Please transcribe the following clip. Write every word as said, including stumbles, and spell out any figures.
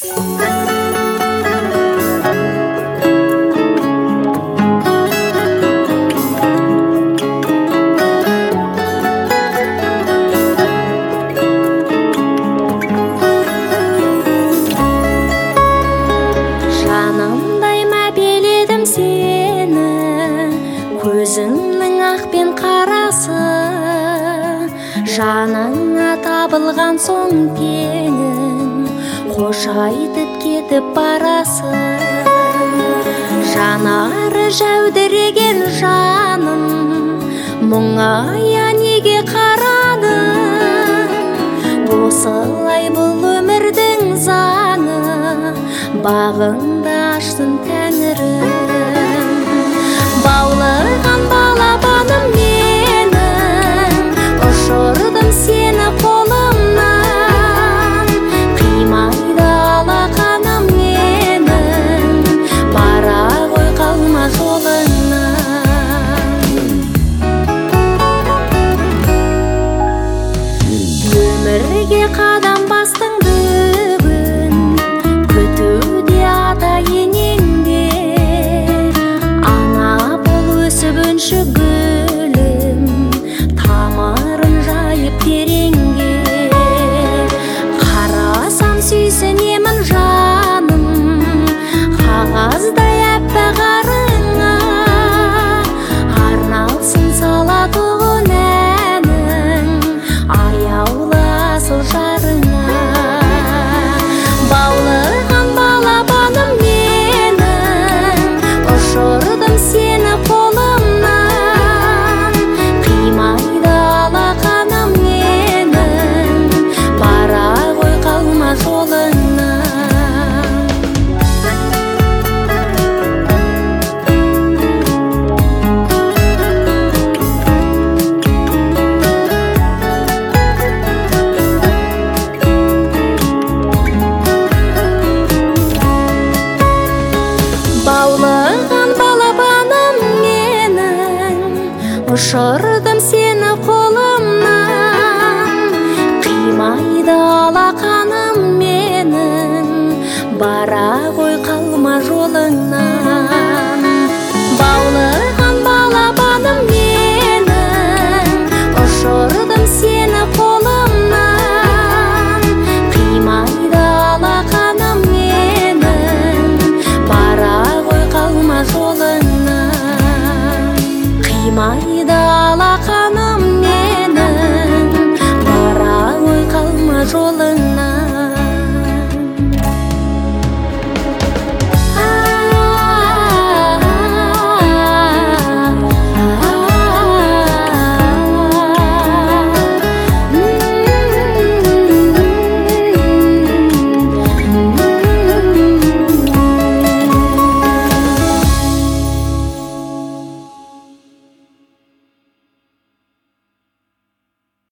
Көзіңнің ақ пен қарасы, жаныңа табылған соң теңің, қош айтып кетіп барасың. Жанары жәудіреген жаным, мұңая неге қарады? Осылай бұл өмірдің заңы, бағыңды ашсын Тәңірім. Баулыған балапаным менің, ұшырдым сені қолымнан. Қимайды алақаным менің, бара ғой қалма жолыңнан. Өмірге қадам бастың бүгін, күтуде ата енеңде. Өсіп гүлім, тамырын жайып тереңге. Қарасам сүйсінемін жаным, қағаздай аппақ арыңа. Арналсын салатұғын әнің, аяулы асыл жарыңа. Баулыған балапаным менің, ұшырдым сені қолымнан. Қимайды алақаным менің, бара ғой қалма жолыңнан. Баулыған балапаным менің, ұшырдым сені қолымнан. Қимайды алақаным менің, бара ғой қалма жолыңнан.